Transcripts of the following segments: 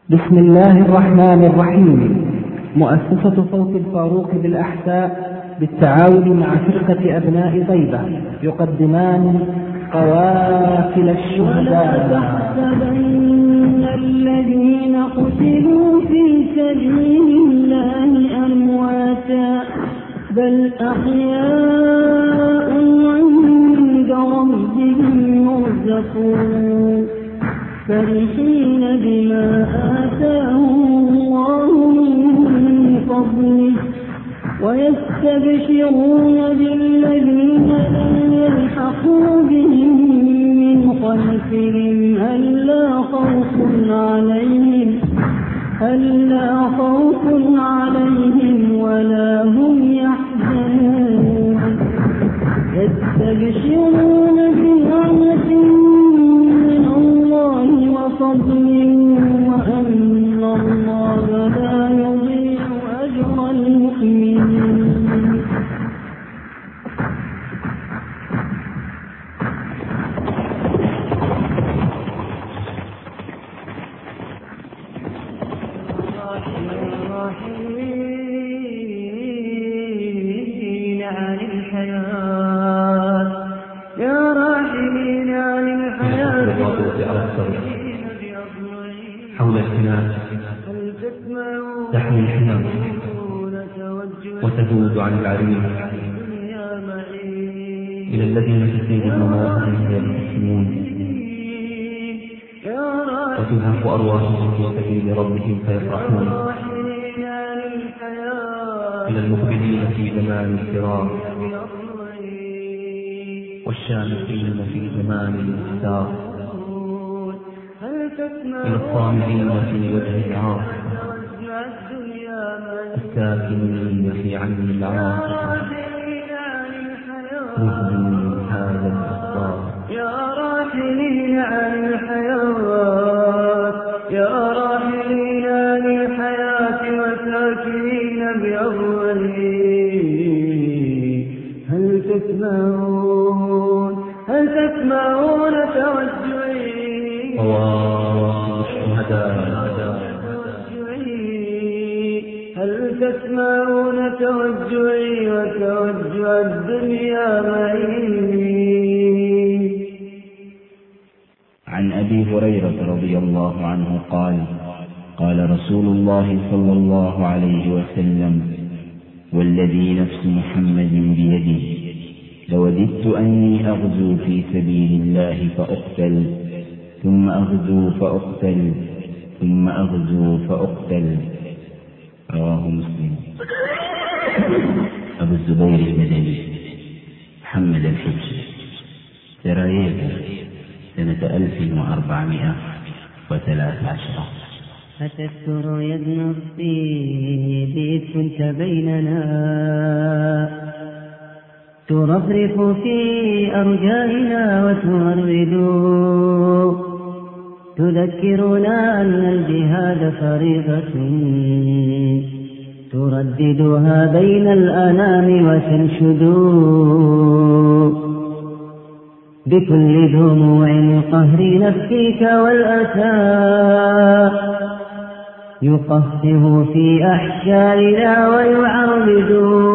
بسم الله الرحمن الرحيم. مؤسسة صوت الفاروق بالأحساء بالتعاون مع فرقة أبناء طيبة يقدمان قوافل الشهداء. ولا تحسبن الذين قتلوا في سبيل الله أمواتا بل أحياء عند ربهم يرزقون فرحين بما آتاهم الله من فضله ويستبشرون بالذين لم يلحقوا بهم من خلفهم ألا خوف عليهم ولا هم يحزنون يستبشرون بنعمة من الله وفضل وأن الله لا يضيع أجر المؤمنين. حول الكناس تحمي الحمام وتذود عن العريم إلى الذين تسير المواطن يبتسمون وتهف أرواحهم في سبيل ربهم فيفرحون إلى المقبلين في زمان الفراق والشامخين في زمان الانكسار إلى الصامدين في وجه العاصفة الساكنين في عين العاصفة رهبوا من هذا الإصدار. يا راحلين عن الحياة يا راحلين عن الحياة وساكنين بأولي هل تسمعون توجعي طواف الشهداء هل تسمعون توجعي وتوجع الدنيا معي. عن أبي هريرة رضي الله عنه قال قال رسول الله صلى الله عليه وسلم والذي نفس محمد بيده لوددت أني أغزو في سبيل الله فأقتل ثم أغزو فأقتل ثم أغزو فأقتل. رواه مسلم. أبو الزبير المدني محمد الحجي سراييفو سنة 1413. أتذكر يا ابن الطيب إذ كنت بيننا ترفرف في أرجائنا وتورد تذكرنا أن الجهاد فريضة ترددها بين الأنام وتنشد بكل دموع قهر نفسك والأسى يقهقه في أحشائنا ويعرض.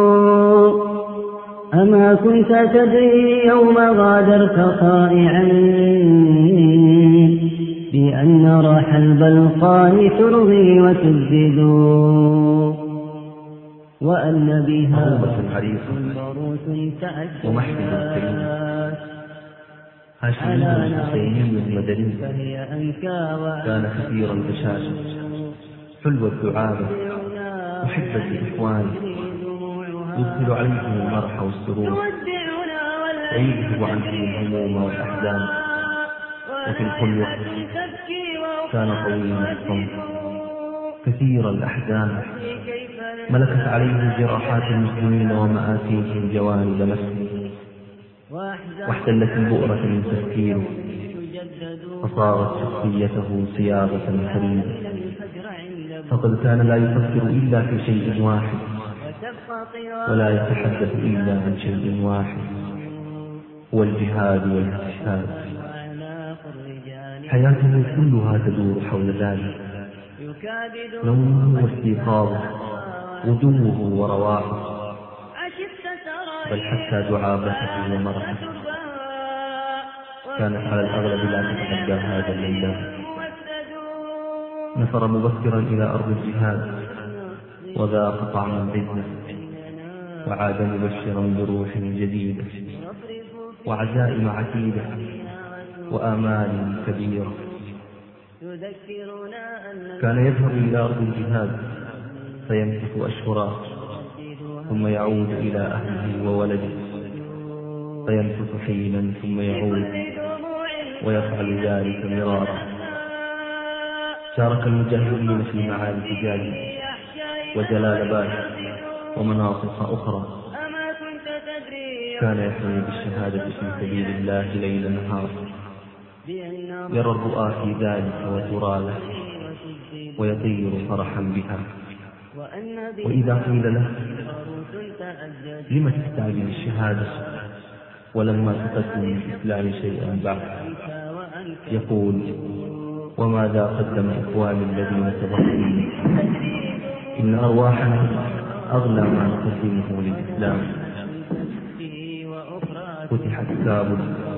أما كنت تدري يوم غادرت طائعا بأن راح البلقان ترضي وتجد وأن بها ضروس تأجلت هاشمي الحسيني المدني كان كثير البشاشة حلو الدعابة محبة الإخوان يدخل عليهم المرح والسرور ويذهب عنهم الهموم والأحزان. وفي الخلوة كان طويل الصمت كثير الأحزان ملكت عليه جراحات المسلمين ومآسيهم جوانب نفسه واحتلت البؤرة من تفكيره فصارت شخصيته صياغة فريدة فقد كان لا يفكر إلا في شيء واحد ولا يتحدث إلا عن شيء واحد هو الجهاد والاستشهاد. حياته كلها تدور حول ذلك نومه واستيقاظه، غدوه ورواحه، بل حتى دعابته ومرحه كانت على الأغلب لا تتعدى هذا الليلة. نفر مبكرا إلى أرض الجهاد وذاق طعم العزة، وعاد مبشرا بروح جديدة وعزائم عتيدة وآمال كبيرة. كان يذهب إلى أرض الجهاد فيمكث أشهرا، ثم يعود إلى أهله وولده فيمكث حينا، ثم يعود ويفعل ذلك مرارا. شارك المجاهدين في معارك جالب وجلال باشا ومناصب أخرى. كان يحمي بالشهادة في سبيل الله ليل نهار، يرى الرؤى في ذلك وترى له ويطير فرحا بها. وإذا قيل له لم تستعجل الشهادة ولما تقدم من الإسلام شيئا بعد، يقول وماذا قدم إخواني الذين سبقوني؟ إن أرواحنا أغلى ما نقدمه للإسلام. فتحت كابل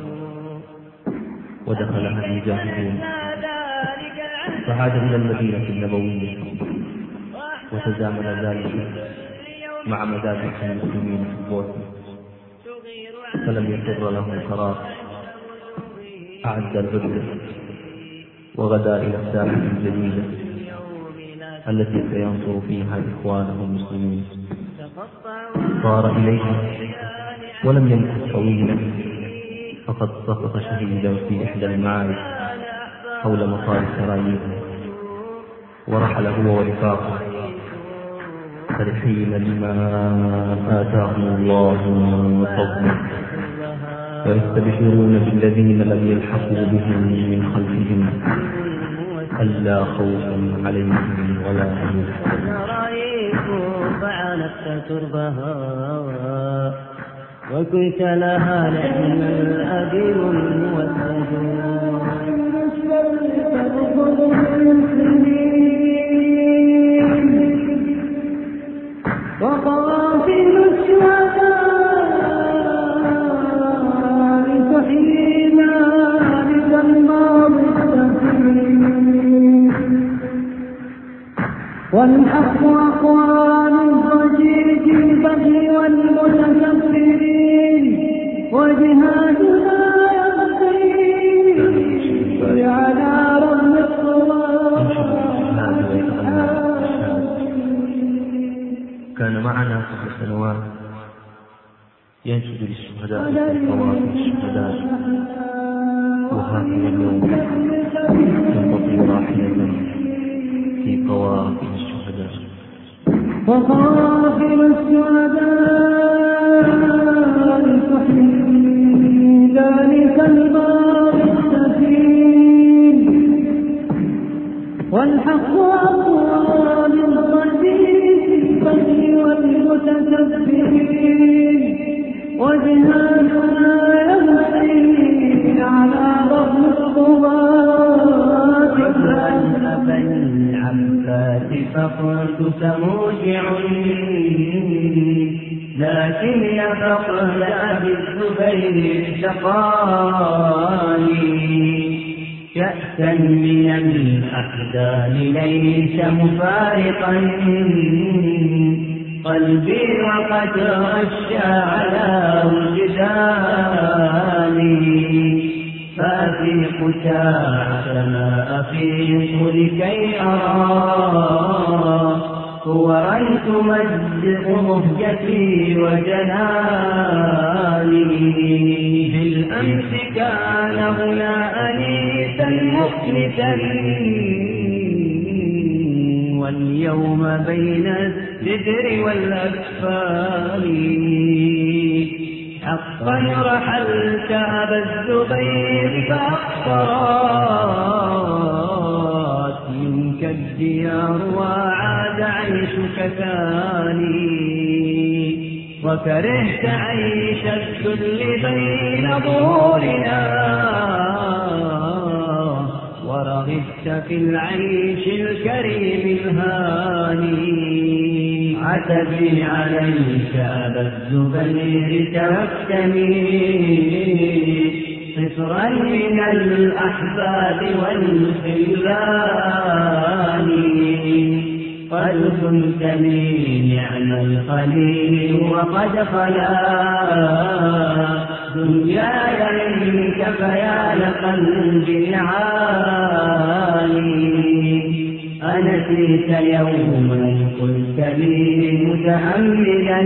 ودخلها المجاهدون، فعاد إلى المدينة النبوية، وتزامن ذلك مع مذابح المسلمين في البوسنة، فلم يقر له قرار. أعد العدة وغدا إلى الساحة الجديدة التي سينصر فيها إخوانه المسلمين. صار إليها ولم يمكث طويلا، فقد سقط شهيدا في إحدى المعارك حول مطار سراييف، ورحل هو ورفاقه فرحين لما آتاهم الله من فضله، ويستبشرون بالذين لم يلحقوا بهم من خلفهم ألا خوف عليهم ولا هم يحزنون. فعلت تربها وكنت لها نعم الأبي الموسد. وقوافل الشهداء تحيينا للماضي والحق أقوال الضجيج البغي والمتكبرين، وجهادنا يبقي على رغم الصراط. كان معنا قبل سنوات ينشد للشهداء في قوافل الشهداء، وهذا اليوم ينبطي راحلة في قوافل الشهداء. وقوافل الشهداء تحيي ذلك الماضي السفين، والحق أقوال الضجيج والمتكبرين، وجهادنا يمشي على رغم الضباط. بين العباس فقلت سموجع، لكن فقد أبي الزبير سقاني كأسا من الأحزان ليس مفارقا قلبي وقد غشى على وجداني، فأفيق ساعة ما أفيق لكي أرى صورا تمزق مهجتي وجناني. بالأمس كان هنا أنيسا مخلصا، واليوم بين السدر والأكفان. حقا رحلت أبا الزبير فأقصرت منك الديار وعاد عيشك ثاني، وكرهت عيش الذل بين ظهورنا ورغبت في العيش الكريم الهاني. عتبي عليك أبا الزبير توكلي صفرا من الأحباب والخلان. قد كنت لي نعم الخليل وقد خلا دنياي منك فيا لقلبي عاني. أنسيت يوما قلت لي متأملا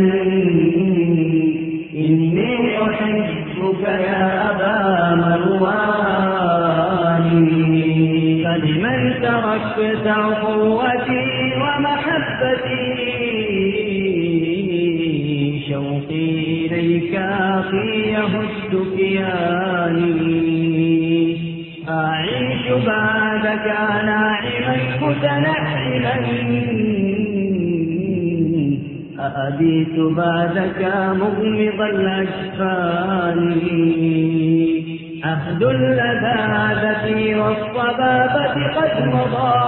إني أحبك يا أبا مروان. فلمن تركت أخوتي ومحبتي شوقي إليك أخي يهد كياني. أعيش بعدك ناعما متنعما أبيت بعدك مغمض الأجفان. عهد اللذاذة والصبابة قد مضى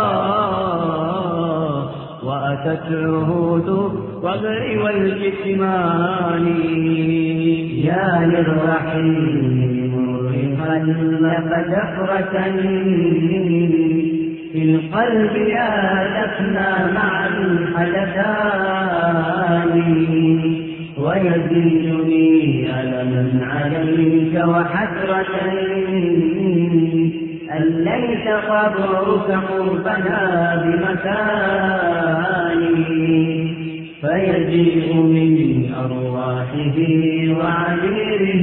وأتت عهود الصبر والكتمان. يا للرحيم مرهقا لك دفرة في القلب يا دفنا مع الحدثان. ويزيدني ألما عليك وحسرة أن ليس قبرك قربنا بمكاني. فيجيء من أرواحه وعبيره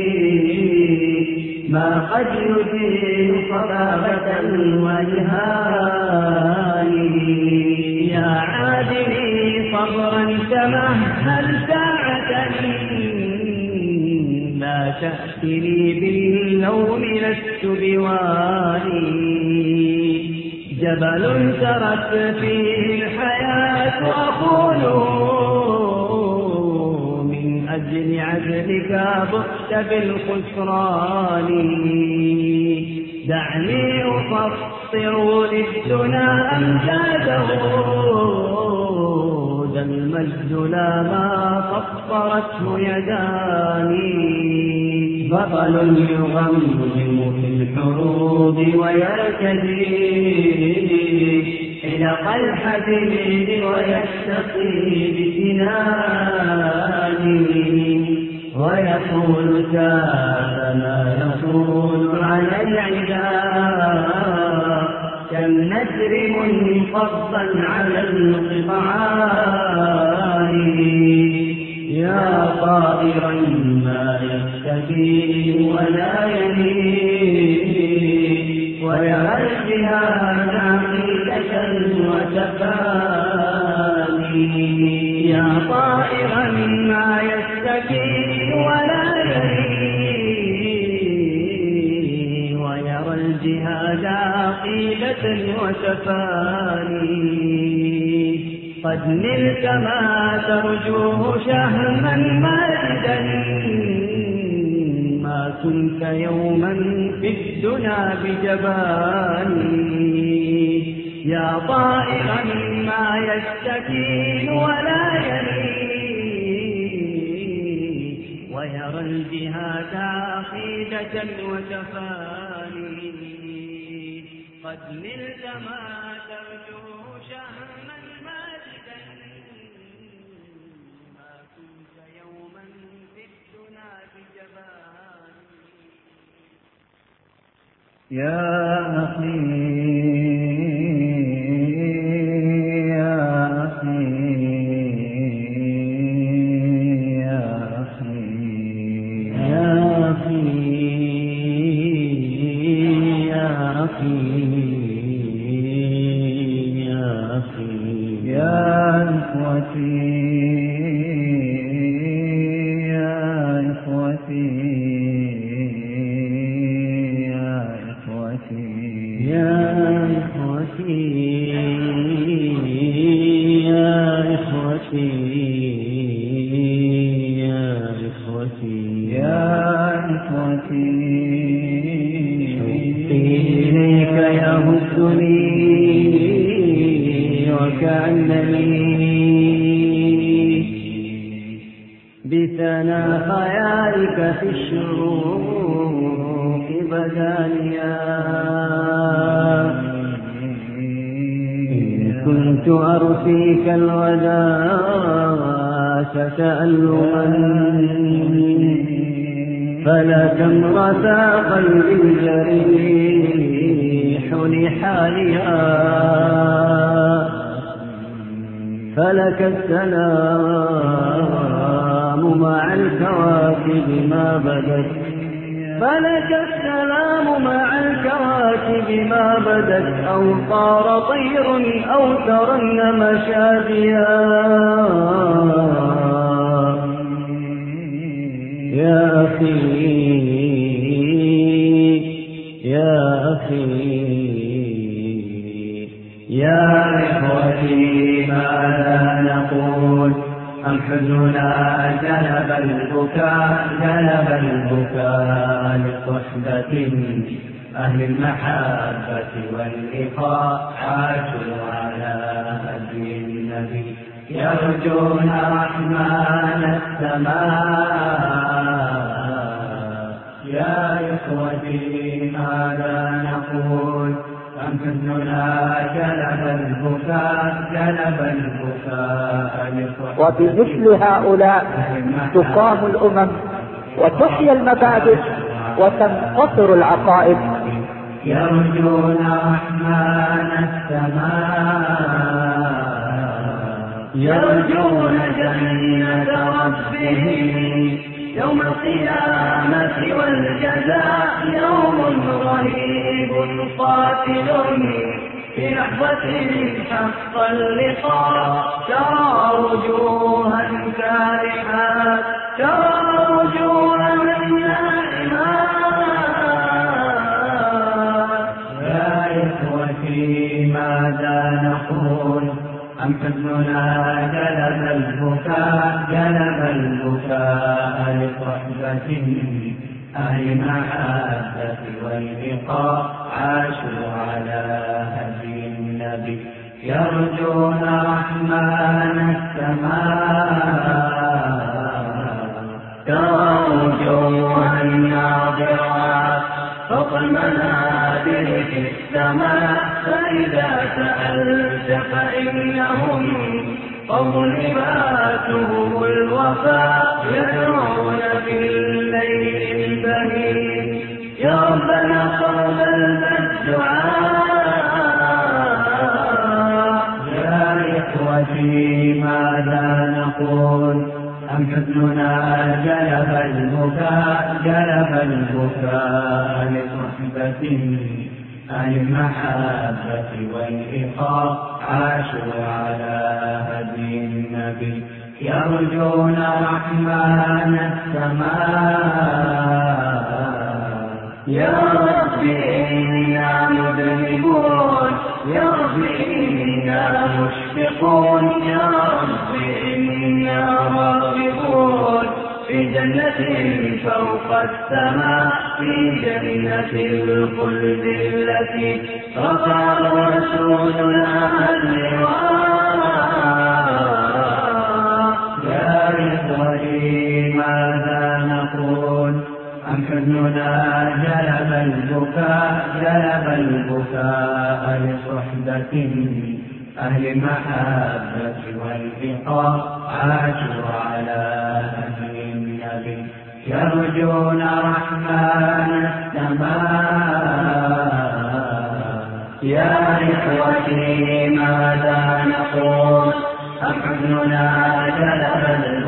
ما قد يزيل صبابة والهان. يا عادلي صبرا تمهل ساعة لا تأتني باللوم لست بواني. جبل سرت فيه الحياة أقول من أجل عدلك بؤت بالخسران. دعني أفطر للدنا أمجاده ذا المجد لا ما فطرته يداني. بطل يغمهم في الحروب ويرتدي حلق الحديد ويستقي بسنانه. ويقول ساء ما يقول على العداء كالنسر منقضا على القطعان. يا طائرا ما يستكين ولا يمين ويرى الجهاد عقيدة وتفاني. يا طائرا ما يستكين ولا يمين ويرى الجهاد عقيدة وتفاني. قد نلت ما ترجوه شهما ماجدا ما كنت يوما في الدنا بجباني. يا طائرا ما يستكين ولا يمين ويرى الجهاد عقيدة وتفاني. قد نلت ما ترجوه شهما ماجدا ما كنت يوما في الدنا بجباني. يا أخي تمدني وكأنني بثنى خيالك في الشروق بدانيا كنت أرثيك الوداع تألما فلا تمرثا قلبي الجريح لحاليا فلك السلام مع الكواكب ما بدت فلك السلام مع الكواكب ما بدت أو طار طير أو ترنم شاديا يا أخي يا أخي يا إخوتي ماذا نقول أم حزننا جلب البكاء لصحبة أهل المحبة واللقاء عاشوا على هدي النبي يرجون رحمن السماء يا إخوتي ماذا نقول أم حزننا جلب البكاء وبمثل هؤلاء تقام الأمم وتحيا المبادئ وتنتصر العقائد. يرجون رحمن السماء يرجون جنة ربهم يوم القيامة والجزاء يوم رهيب قاتل في لحظة حق اللقاء ترى وجوها كارحات ترى وجوها نائمات يا إخوتي ماذا نقول أم حزننا جلب البكاء لصحبة أهل المحبة واللقاء عاشوا على هدي النبي يرجون رحمن السماء ترى وجوها ناظرات فوق المنابر في السماء فإذا سألت فإنهم قوم لباسهم الوفاء يدعون في الليل البهيم يا ربنا قبل الدعاء يا إخوتي ماذا نقول أم حزننا جلب البكاء لصحبة أهل المحبة والإخاء عاشوا على هدي النبي يرجون رحمن السماء يا رب إنا مذنبون يا رب إنا مشفقون يا رب إنا راغبون في جنة فوق السماء في جنة الخلد التي رفع رسولنا اللواء يا إخوتي ماذا نقول أم حزننا جلب البكاء لصحبة أهل المحبة واللقاء عاشوا على هدي النبي يرجون رحمن السماء يا إخوتي ماذا نقول أم حزننا جلب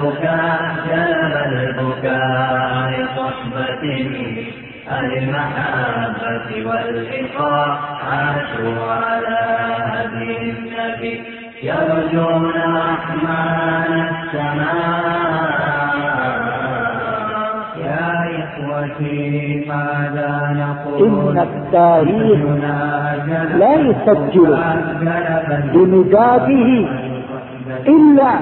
البكاء لصحبة أهل المحبة واللقاء عاشوا على هدي النبي يرجون رحمن السماء يا إخوتي ماذا نقول إن التاريخ لا يسجل بمداده إلا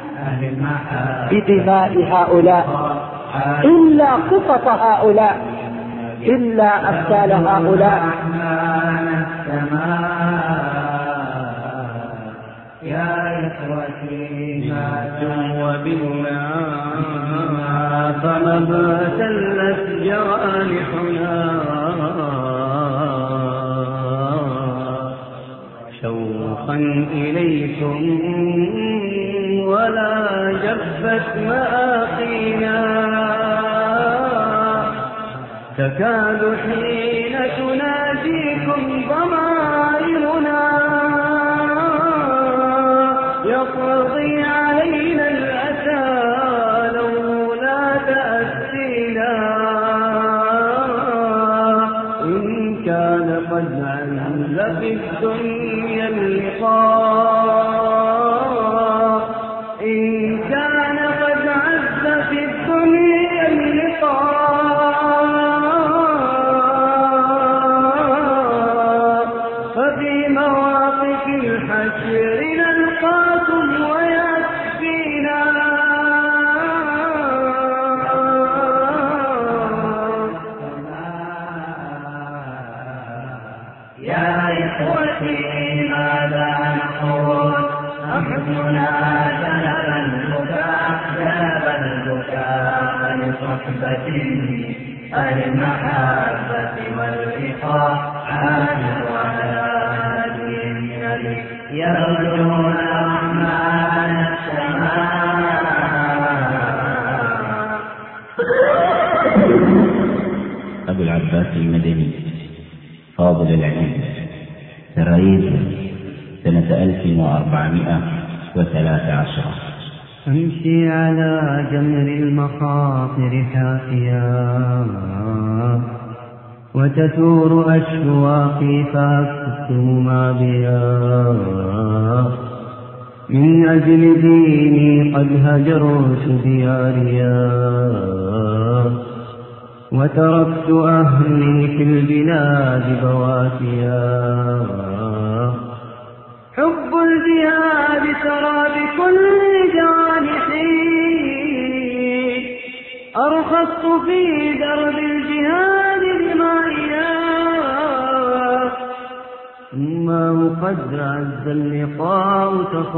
بدماء هؤلاء إلا قصص هؤلاء إلا أمثال هؤلاء السماء يا إخوتي ماتوا وبالماء فما تلت جوانحنا شوقا إليكم ولا جفت مآقينا تكاد حين تناديكم ضمائرنا يقضي علينا الأسى لولا تأسينا إن كان قد عز في الدنيا اللقاء إن كان قد عز في الدنيا اللقاء ففي مواقف الحشر نلقاكم ويكفينا يا إخوتي ماذا نقول أحبنا جلب البكاء لصحبة أهل المحبة والإخاء عاشر على هدي يرجون رحمن السماء. أبو العباس المدني فاضل العلم سراييد سنة 1413. أمشي على جمر المخاطر حافيا وتثور أشواقي فأكتم ما بيا من أجل ديني قد هجرت دياريا وتركت أهلي في البلاد بواتيا حب الجهاد سرى بكل جانحي أرخصت في درب الجهاد دمائيا ما قد عز اللقاء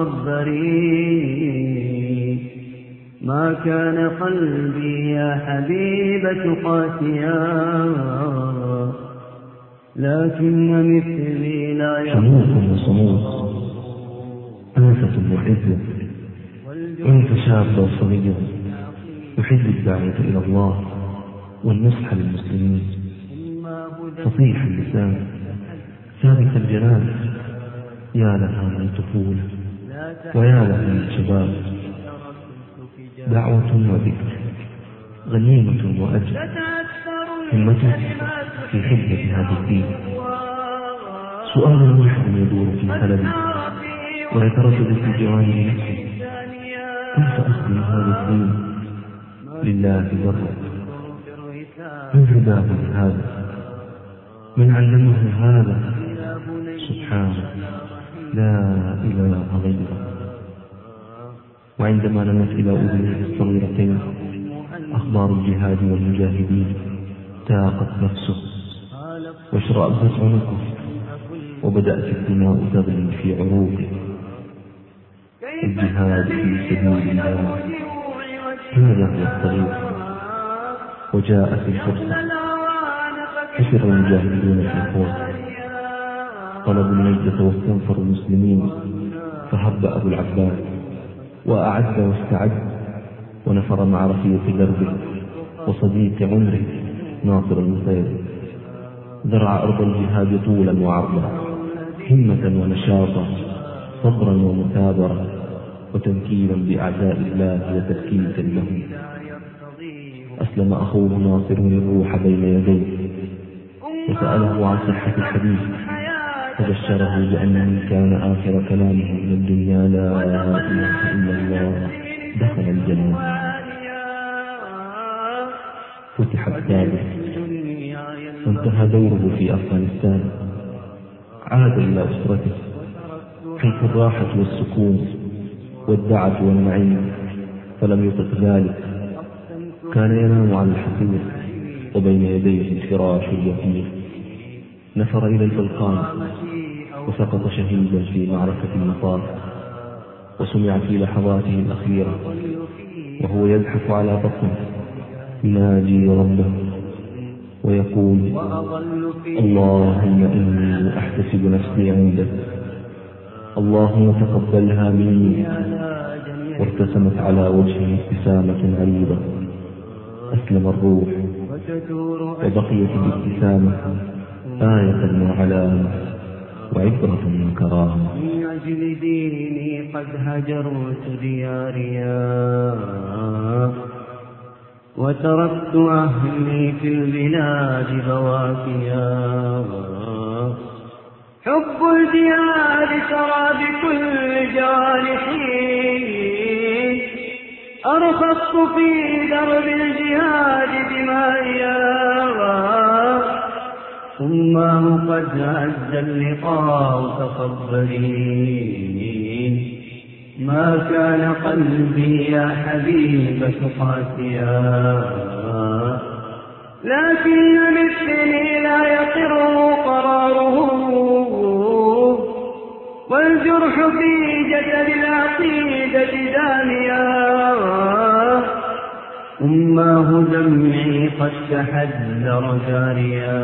تصبري ما كان قلبي يا حبيبة قاسيا لكن مثلي لا شموخ وصموخ أنفة وعزة أنت شاب وصغير يحب الدعوة إلى الله والنصح للمسلمين فصيح اللسان ثابت الجنان يا لها من طفولة ويا لها من شباب دعوة وذكر غنيمة وأجر همتك في خدمة هذا الدين سؤال واحد يدور في خللي ويتردد في جوانب نفسي كيف أخدم هذا الدين لله ذره من هداه هذا من علمه هذا سبحانه لا إله غيره. وعندما نمت إلى أذنه الصغيرتين أخبار الجهاد والمجاهدين تاقت نفسه واشرأبت عنقه وبدأت الدماء تغلي في عروقه. الجهاد في سبيل الله هذا هو الطريق. وجاءت الفرصة حشر المجاهدون في الخوف طلبوا النجدة واستنفروا المسلمين فهب أبو العباس وأعد واستعد ونفر مع رفيق دربه وصديق عمره ناصر المسير. زرع أرض الجهاد طولا وعرضا همة ونشاطا صبرا ومثابرا وتنكيلا بأعداء الله وتفكيكا لهم. أسلم أخوه ناصر الروح بين يديه وسأله عن صحة الحديث فبشره بأن من كان آخر كلامه من الدنيا لا إله إلا الله دخل الجنة. فتح الثالث وانتهى دوره في أفغانستان. عاد إلى أسرته حيث الراحة والسكون والدعة والنعيم فلم يطق ذلك. كان ينام على الحقير وبين يديه الفراش الوثيق نفر إلى البلقان وسقط شهيدا في معركة النطاق، وسمع في لحظاته الأخيرة وهو يزحف على بطنه يناجي ربه ويقول: اللهم إني أحتسب نفسي عندك، اللهم تقبلها مني. وارتسمت على وجهه ابتسامة عريضة، أسلم الروح، وبقيت الابتسامة آية وعلامة وعبرة وكرامة. من أجل ديني قد هجرت دياريا، وتركت أهلي في البلاد بواكيا. حب الجهاد ترى بكل جوانحي، أرخصت في درب الجهاد دمائيا. ثم قد عز اللقاء تصبري، ما كان قلبي يا حبيبة قاسيا. لكن مثلي لا يقر قراره، والجرح في جسد العقيدة داميا. أماه دمعي قد تحذر جاريا،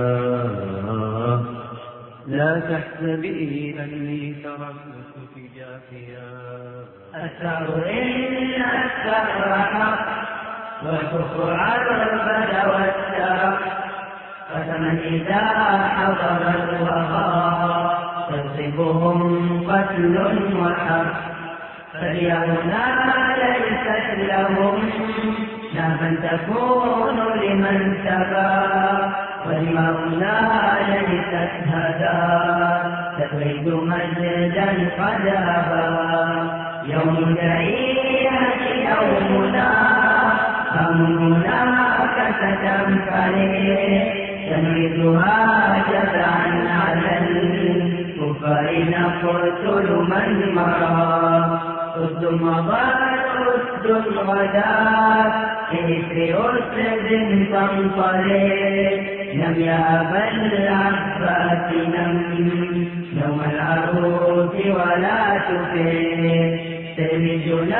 لا تحسبي أني تركتك جافيا. الثأر إن الثأر حق، والكفر عربد والسرق، فمن إذا حضر الوغى تصيبهم قتل وحق. فاليوم ليست لهم نابا تكون لمن سبى، والمولى ليست هدى تريد مجدا قد أبى. يوم الكريمة يومنا، همنا كستنفرد، تنريدها جزعا على الكفار نقتل من مرى. أسد مضى أسد الغداء في أسد تنطلق. نم يا أبا العباس نم يوم العروس ولا تفر. تلمجنا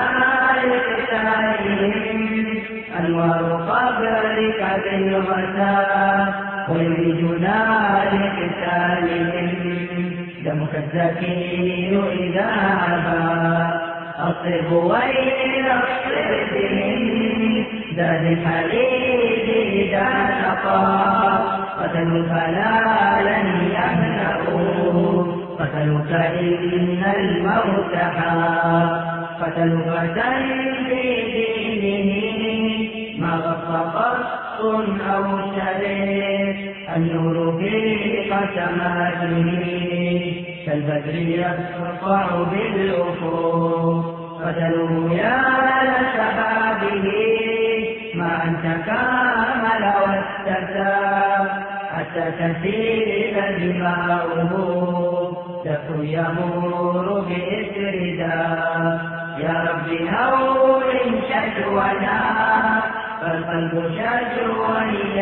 لقتالهم أنوار قبرك بالغساء، ويلمجنا لقتالهم دمك الزكي إذا عبا. أصب ويل أصب بهم ذات الحليب إذا نقى. قتلوا فلا لن يهنأوا، قتلوك إن الموت حاق. قتلوا فتى في دينه ما غص قص أو شريك. النور في قسماته كالبدر يسطع بالأفق. قتلوه يا لشبابه ما أن تكامل واستساء، حتى تسيل دماؤه دفع يمور بإثر داء. يا رب هول شجونا، فالقلب شجوا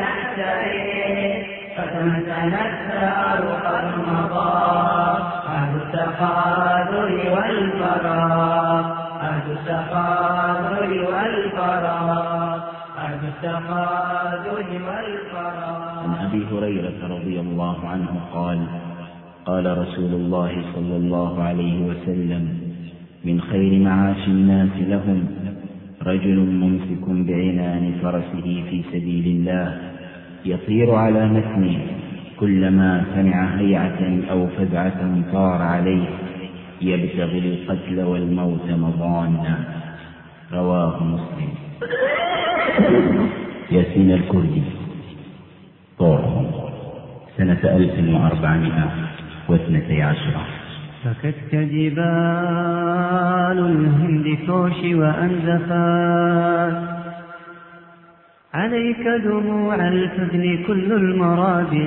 يحترق. فتمتنا الثار قد مضى، عهد التقادر والفراق. عهد التقادر والفراق. عهد التقادر والفراق. عن أبي هريرة رضي الله عنه قال: قال رسول الله صلى الله عليه وسلم: من خير معاش الناس لهم رجل ممسك بعنان فرسه في سبيل الله، يطير على متنه، كلما سمع هيعة أو فزعة طار عليه، يبتغي القتل والموت مضانا. رواه مسلم. ياسين الكردي، طور، سنة 1412. فكت جبال الهند كوش وأنزفات، عليك دموع الحزن كل المرابع.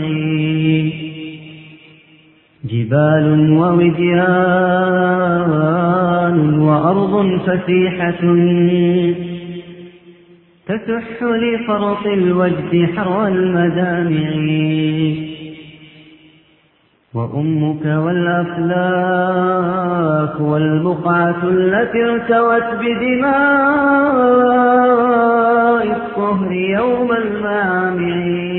جبال ووديان وأرض فسيحة تسح لفرط الوجد حرى المدامع. وأمك والأفلاك والبقعة التي ارتوت بدماء الطهر يوم المعامع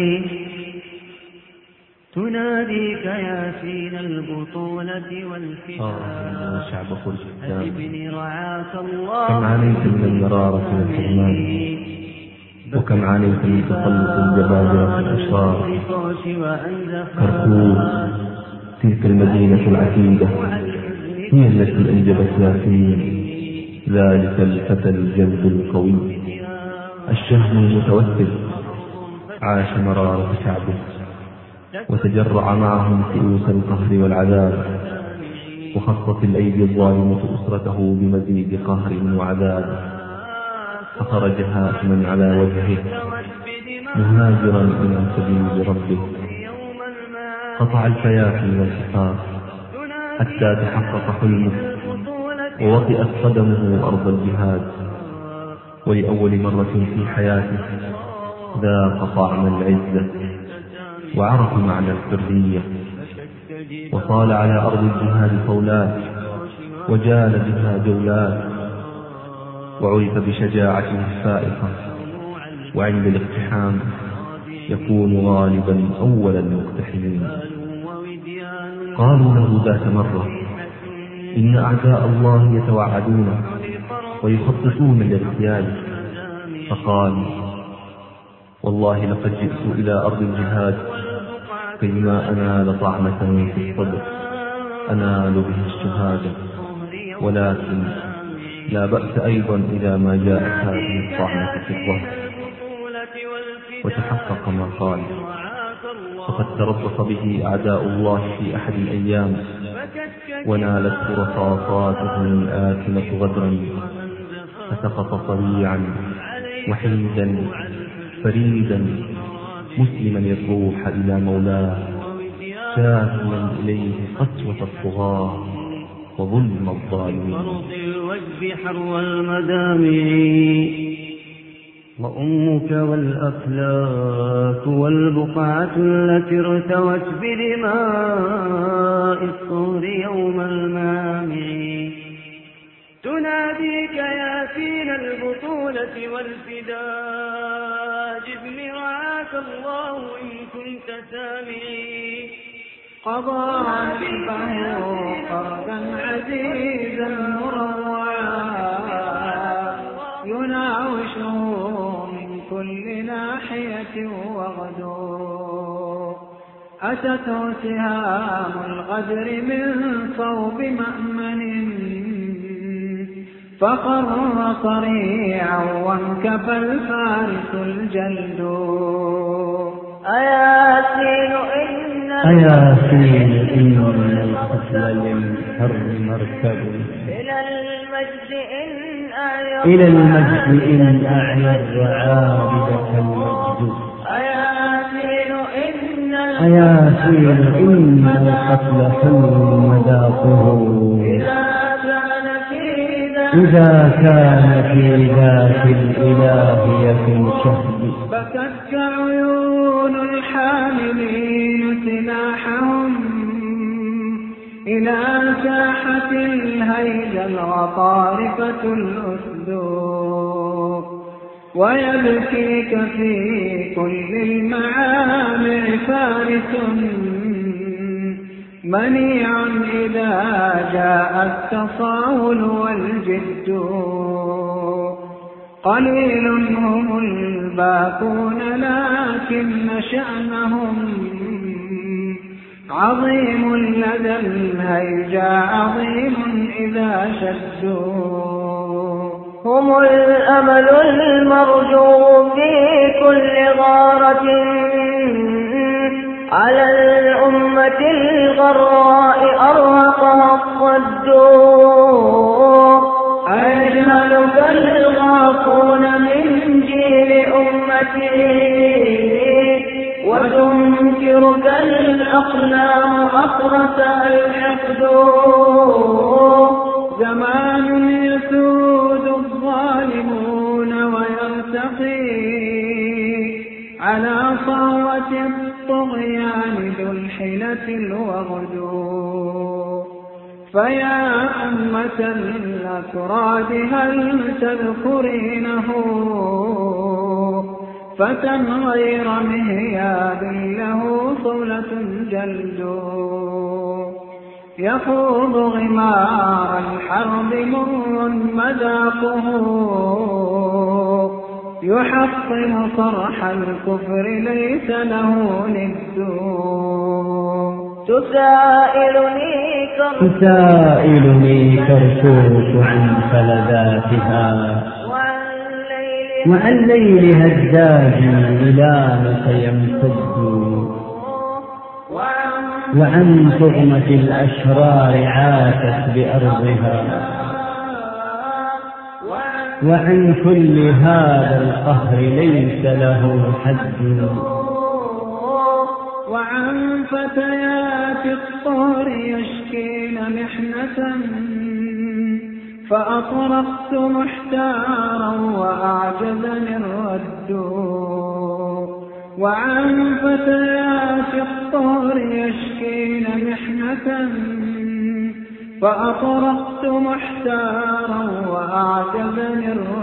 تناديك يا سين البطولة والفداء شعب الإسلام ابن رعاك الله كم عانيت من المرارة والحرمان وكم عانيت من تخلص الجبابرة الأشرار كركوك تلك المدينة العتيدة هي التي أنجبت ياسين ذلك الفتى الجلد القوي الشهم المتوسل عاش مرارة شعبه وتجرع معهم كؤوس القهر والعذاب وخصت الأيدي الظالمة أسرته بمزيد قهر وعذاب فخرج هاشما على وجهه مهاجرا إلى سبيل ربه قطع الفيافي والحصار حتى تحقق حلمه ووطئت قدمه أرض الجهاد ولأول مرة في حياته ذاق طعم العزة وعرف معنى الحرية وطال على أرض الجهاد طولات وجال بها جولات وعرف بشجاعته الفائقة وعند الاقتحام يكون غالبا أول المقتحمين قالوا له ذات مرة إن أعداء الله يتوعدون ويخططون لاغتياله فقال والله لقد جئت إلى أرض الجهاد كيما أنال طعمة في الصدر أنال بها الشهادة ولكن لا بأس أيضا إذا ما جاءت هذه الطعمة في الظهر وتحقق ما قال فقد تربص به أعداء الله في أحد الأيام ونالته رصاصاته الآكلة غدرا فسقط صريعا وحيدا فريدا مسلما الروح إلى مولاه شاكيا إليه قسوة الطغاة وظلم الظالمين ورضي الوجه حرو المدامع وأمك والأفلاك والبقعة التي ارتوت بدماء الطهر يوم المامع تناديك يا سين البطولة والفداء ابن رعاك الله إن كنت سامعي قضى عنه قردا عزيزا مروعا يناوشه من كل ناحية وغدو أتته سهام الغدر من صوب مأمن فقر صريعا وانكفى الفارس الجلد أياسين إن القتل للحر مركب إلى المجد إن أعيا الرعابدة المجد أياسين إن القتل حلو مذاقه إذا كان في ذات الإله يكن شهد بكت عيون الحاملين سلاحهم إلى ساحة الهيجا الغطارفة الأسد ويبكيك في كل المعامع فارس منيع إذا جاء التصاول والجد قليل هم الباقون لكن شأنهم عظيم لدى الهيجا عظيم إذا شدوا هم الأمل المرجو في كل غارة على الأمة الغراء أرهقها الصد أجهلك الغافون من جيل أمتي وتنكرك الأقلام أخرسها الحقد زمان يسود الظالمون ويرتقي على صوة الطغاة الطغيان ذو الحيلة الوغدو. فيا أمة الأكراد هل تذكرينه فتى غير مهياب له صولة جلد يخوض غمار الحرب مر مذاقه يحطم صرح الكفر ليس له ند. تسائلني كركوك عن فلذاتها وعن ليلها الزاجي ميلانك يمتد وعن طغمة الأشرار عاشت بأرضها وعن كل هذا القهر ليس له حد. وعن فتيات الطهر يشكين محنة فأطرقت محتارا وأعجبني الرد. وعن فتيات الطهر يشكين محنة فأطرقت محتارا وأعجبني الرد.